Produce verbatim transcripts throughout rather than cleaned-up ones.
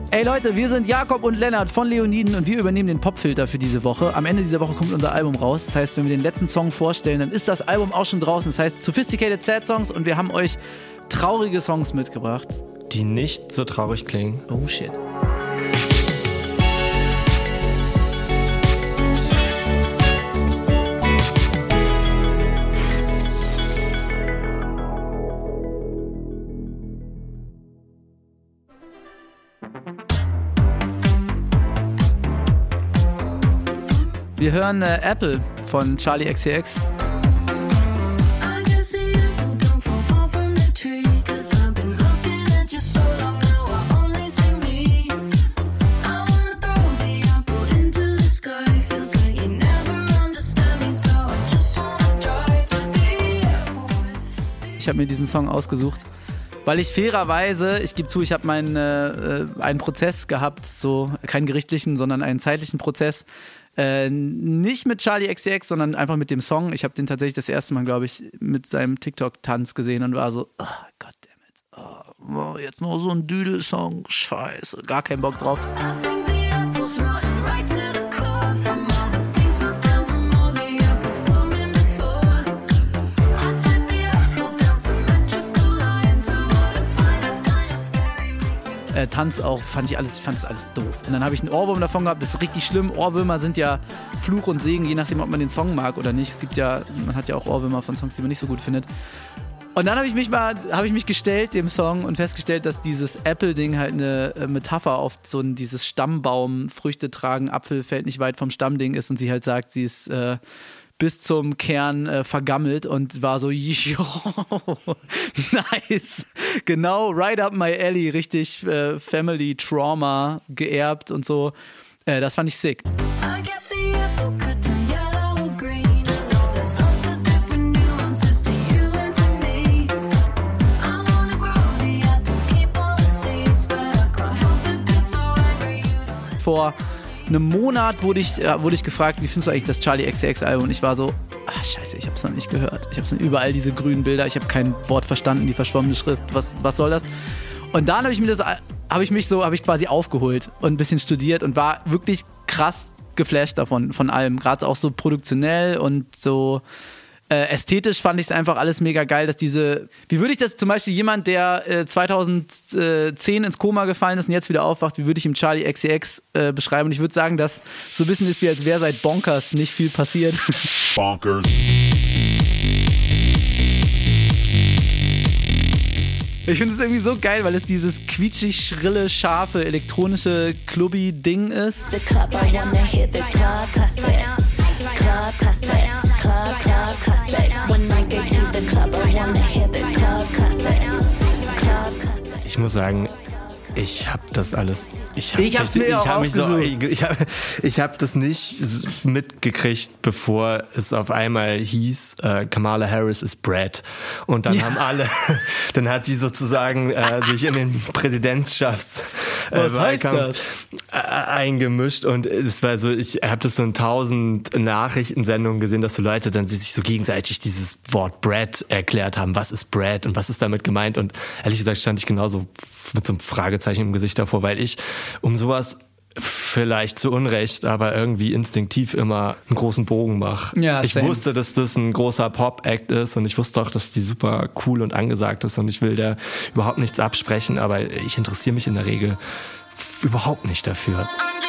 Ey Leute, wir sind Jakob und Lennart von Leoniden und wir übernehmen den Popfilter für diese Woche. Am Ende dieser Woche kommt unser Album raus. Das heißt, wenn wir den letzten Song vorstellen, dann ist das Album auch schon draußen. Das heißt Sophisticated Sad Songs und wir haben euch traurige Songs mitgebracht. Die nicht so traurig klingen. Oh shit. Wir hören äh, Apple von Charli X C X. Ich habe mir diesen Song ausgesucht, weil ich fairerweise, ich gebe zu, ich habe meinen äh, einen Prozess gehabt, so keinen gerichtlichen, sondern einen zeitlichen Prozess. Äh, nicht mit Charli X C X, sondern einfach mit dem Song. Ich habe den tatsächlich das erste Mal, glaube ich, mit seinem TikTok-Tanz gesehen und war so, oh, goddammit, oh, jetzt noch so ein Düdel-Song, scheiße, gar keinen Bock drauf. Äh, Tanz auch, fand ich alles, fand das alles doof. Und dann habe ich einen Ohrwurm davon gehabt, das ist richtig schlimm. Ohrwürmer sind ja Fluch und Segen, je nachdem, ob man den Song mag oder nicht. Es gibt ja, man hat ja auch Ohrwürmer von Songs, die man nicht so gut findet. Und dann habe ich mich mal, habe ich mich gestellt dem Song und festgestellt, dass dieses Apple-Ding halt eine Metapher auf so ein, dieses Stammbaum, Früchte tragen, Apfel fällt nicht weit vom Stammding ist und sie halt sagt, sie ist äh, bis zum Kern äh, vergammelt und war so, yo, nice, genau, right up my alley, richtig äh, Family Trauma geerbt und so. Äh, das fand ich sick. Vor einem Monat wurde ich, äh, wurde ich gefragt, wie findest du eigentlich das Charli X C X Album? Und ich war so, ach scheiße, ich hab's noch nicht gehört. Ich hab's überall diese grünen Bilder, ich habe kein Wort verstanden, die verschwommene Schrift, was, was soll das? Und dann habe ich mir das, habe ich mich so, habe ich quasi aufgeholt und ein bisschen studiert und war wirklich krass geflasht davon, von allem. Gerade auch so produktionell und so äh, ästhetisch fand ich es einfach alles mega geil, dass diese, wie würde ich das zum Beispiel jemand, der äh, zweitausendzehn ins Koma gefallen ist und jetzt wieder aufwacht, wie würde ich ihm Charli X C X äh, beschreiben? Und ich würde sagen, dass so ein bisschen ist, wie als wäre seit Bonkers nicht viel passiert. Bonkers. Ich finde es irgendwie so geil, weil es dieses quietschig, schrille, scharfe, elektronische, Clubby-Ding ist. The club, I wanna hear this club classics. Club classics, club, club classics. When I go to the club, I wanna hear this club classics. Club classics. Ich muss sagen, ich habe das alles. Ich habe ich hab's mir ich, auch ich hab mich so, ausgesucht. Ich, ich habe ich hab das nicht mitgekriegt, bevor es auf einmal hieß, äh, Kamala Harris ist Brad. Und dann ja. haben alle, dann hat sie sozusagen äh, sich in den Präsidentschaftswahlkampf äh, eingemischt. Und es war so, ich habe das so in tausend Nachrichtensendungen gesehen, dass so Leute dann sich so gegenseitig dieses Wort Brad erklärt haben. Was ist Brad und was ist damit gemeint? Und ehrlich gesagt stand ich genauso mit so einem Fragezeichen im Gesicht davor, weil ich um sowas vielleicht zu Unrecht, aber irgendwie instinktiv immer einen großen Bogen mache. Ja, ich same. wusste, dass das ein großer Pop-Act ist und ich wusste auch, dass die super cool und angesagt ist und ich will da überhaupt nichts absprechen, aber ich interessiere mich in der Regel überhaupt nicht dafür.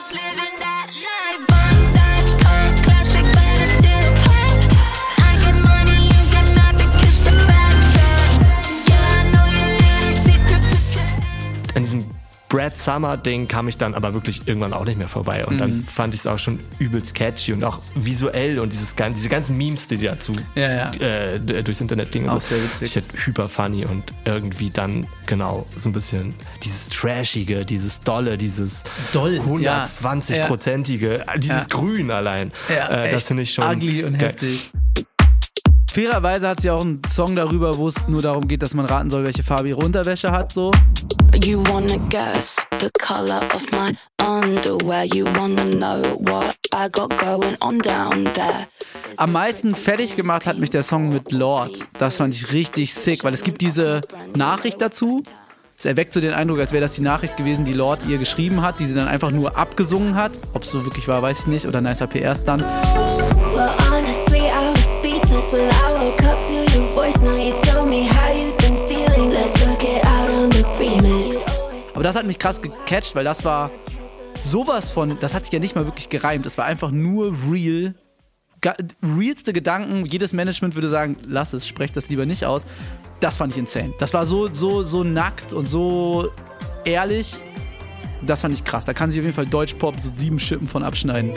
An diesem Brad Summer-Ding kam ich dann aber wirklich irgendwann auch nicht mehr vorbei. Und mhm. dann fand ich es auch schon übelst catchy und auch visuell und dieses, diese ganzen Memes, die dazu ja, ja. Äh, durchs Internet gingen. Auch so. Sehr witzig. Ich hatte hyper funny und irgendwie dann genau so ein bisschen dieses Trashige, dieses Dolle, dieses Doll, hundertzwanzig-prozentige, ja. dieses ja. Grün allein. Ja, äh, das finde ich schon ugly und geil. Heftig. Fairerweise hat sie auch einen Song darüber, wo es nur darum geht, dass man raten soll, welche Farbe ihre Unterwäsche hat, so. You wanna guess the color of my underwear. You wanna know what I got going on down there. Am meisten fertig gemacht hat mich der Song mit Lord. Das fand ich richtig sick, weil es gibt diese Nachricht dazu, Es erweckt so den Eindruck, als wäre das die Nachricht gewesen, die Lorde ihr geschrieben hat, die sie dann einfach nur abgesungen hat. Ob es so wirklich war, weiß ich nicht. Oder nicer P R-Stunt. Well, honestly, I was speechless when I woke up to your voice. Now you tell me how you've been feeling. Let's work it out on the remix. Aber das hat mich krass gecatcht, weil das war sowas von, das hat sich ja nicht mal wirklich gereimt. Es war einfach nur real. Ga- realste Gedanken. Jedes Management würde sagen, lass es, sprech das lieber nicht aus. Das fand ich insane. Das war so, so, so nackt und so ehrlich. Das fand ich krass. Da kann sich auf jeden Fall Deutschpop so sieben Schippen von abschneiden.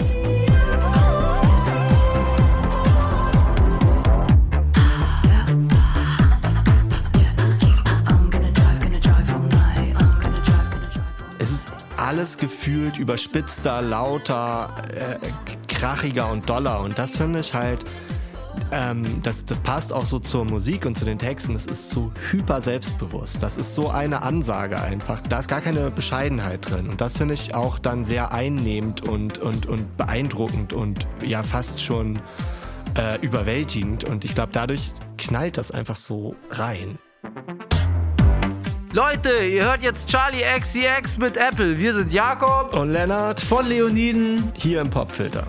Alles gefühlt überspitzter, lauter, äh, krachiger und doller. Und das finde ich halt, ähm, das, das passt auch so zur Musik und zu den Texten. Das ist so hyper selbstbewusst. Das ist so eine Ansage einfach. Da ist gar keine Bescheidenheit drin. Und das finde ich auch dann sehr einnehmend und, und, und beeindruckend und ja fast schon äh, überwältigend. Und ich glaube, dadurch knallt das einfach so rein. Leute, ihr hört jetzt Charli X C X mit Apple. Wir sind Jakob und Lennart von Leoniden hier im Popfilter.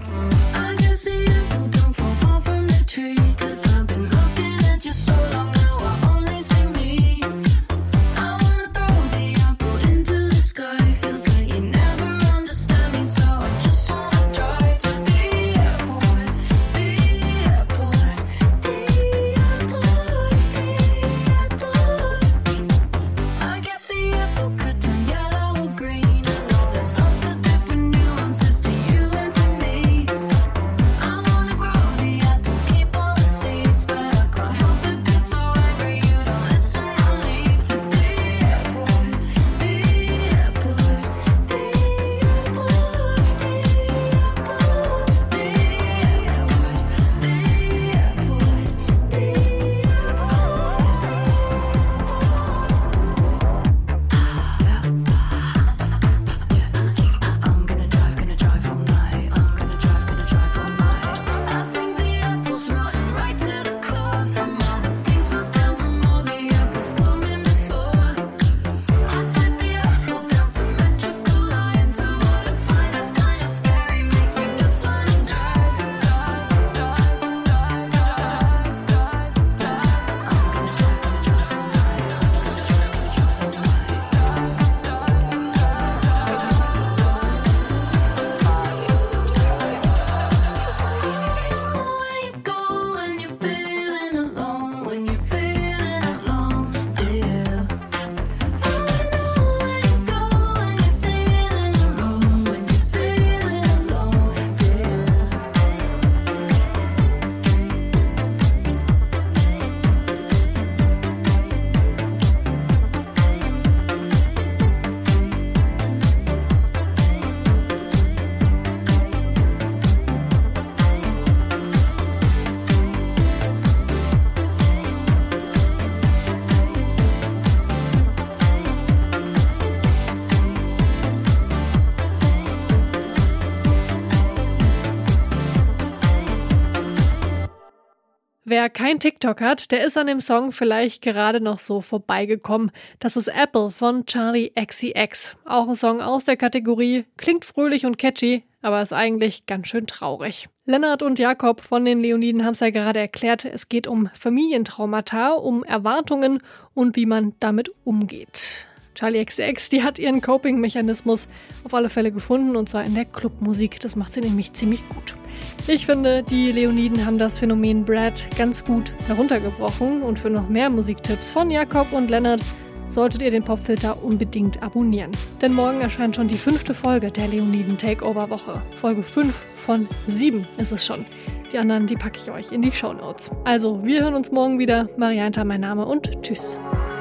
Wer kein TikTok hat, der ist an dem Song vielleicht gerade noch so vorbeigekommen. Das ist Apple von Charli X C X. Auch ein Song aus der Kategorie, klingt fröhlich und catchy, aber ist eigentlich ganz schön traurig. Lennart und Jakob von den Leoniden haben es ja gerade erklärt, es geht um Familientraumata, um Erwartungen und wie man damit umgeht. Charli X C X, die hat ihren Coping-Mechanismus auf alle Fälle gefunden, und zwar in der Clubmusik. Das macht sie nämlich ziemlich gut. Ich finde, die Leoniden haben das Phänomen Brad ganz gut heruntergebrochen, und für noch mehr Musiktipps von Jakob und Lennart solltet ihr den Popfilter unbedingt abonnieren. Denn morgen erscheint schon die fünfte Folge der Leoniden Takeover-Woche. Folge fünf von sieben ist es schon. Die anderen, die packe ich euch in die Shownotes. Also, wir hören uns morgen wieder. Marianta mein Name und tschüss.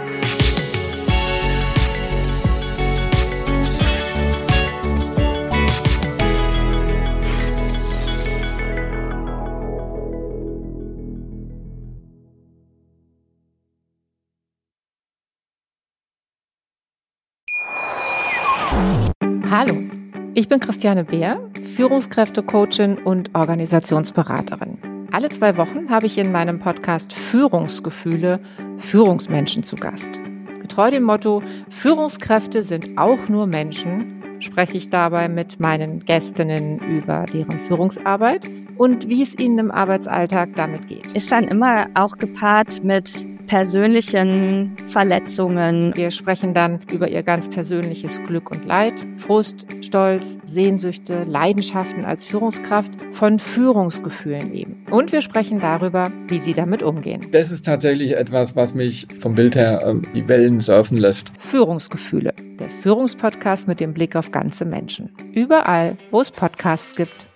Hallo, ich bin Christiane Beer, Führungskräftecoachin und Organisationsberaterin. Alle zwei Wochen habe ich in meinem Podcast Führungsgefühle Führungsmenschen zu Gast. Treu dem Motto, Führungskräfte sind auch nur Menschen, spreche ich dabei mit meinen Gästinnen über deren Führungsarbeit und wie es ihnen im Arbeitsalltag damit geht. Ist dann immer auch gepaart mit persönlichen Verletzungen. Wir sprechen dann über ihr ganz persönliches Glück und Leid, Frust, Stolz, Sehnsüchte, Leidenschaften als Führungskraft, von Führungsgefühlen eben. Und wir sprechen darüber, wie sie damit umgehen. Das ist tatsächlich etwas, was mich vom Bild her äh, die Wellen surfen lässt. Führungsgefühle, der Führungspodcast mit dem Blick auf ganze Menschen. Überall, wo es Podcasts gibt.